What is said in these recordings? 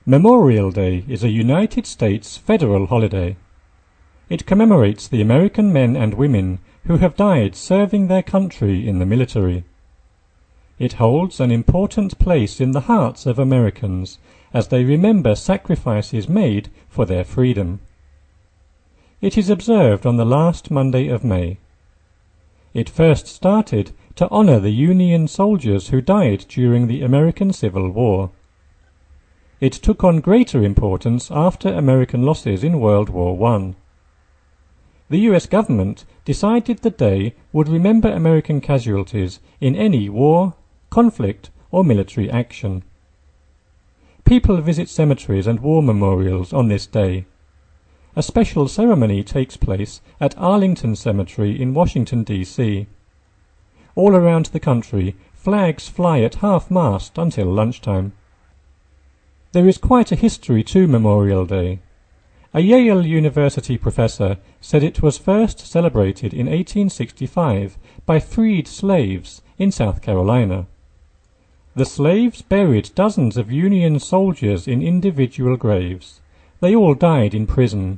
Memorial Day is a United States federal holiday. It commemorates the American men and women who have died serving their country in the military. It holds an important place in the hearts of Americans as they remember sacrifices made for their freedom. It is observed on the last Monday of May. It first started to honor the Union soldiers who died during the American Civil War. It took on greater importance after American losses in World War I. The US government decided the day would remember American casualties in any war, conflict, or military action. People visit cemeteries and war memorials on this day. A special ceremony takes place at Arlington Cemetery in Washington, D.C. All around the country, flags fly at half-mast until lunchtime. There is quite a history to Memorial Day. A Yale University professor said it was first celebrated in 1865 by freed slaves in South Carolina. The slaves buried dozens of Union soldiers in individual graves. They all died in prison.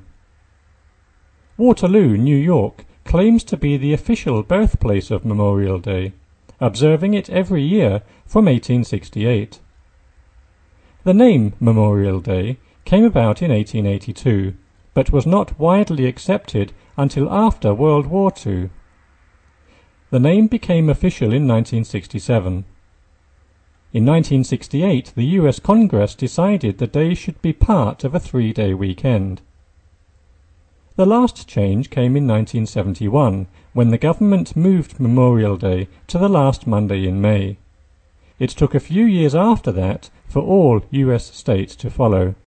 Waterloo, New York, claims to be the official birthplace of Memorial Day, observing it every year from 1868. The name Memorial Day came about in 1882, but was not widely accepted until after World War II. The name became official in 1967. In 1968, the US Congress decided the day should be part of a 3-day weekend. The last change came in 1971, when the government moved Memorial Day to the last Monday in May. It took a few years after that for all US states to follow.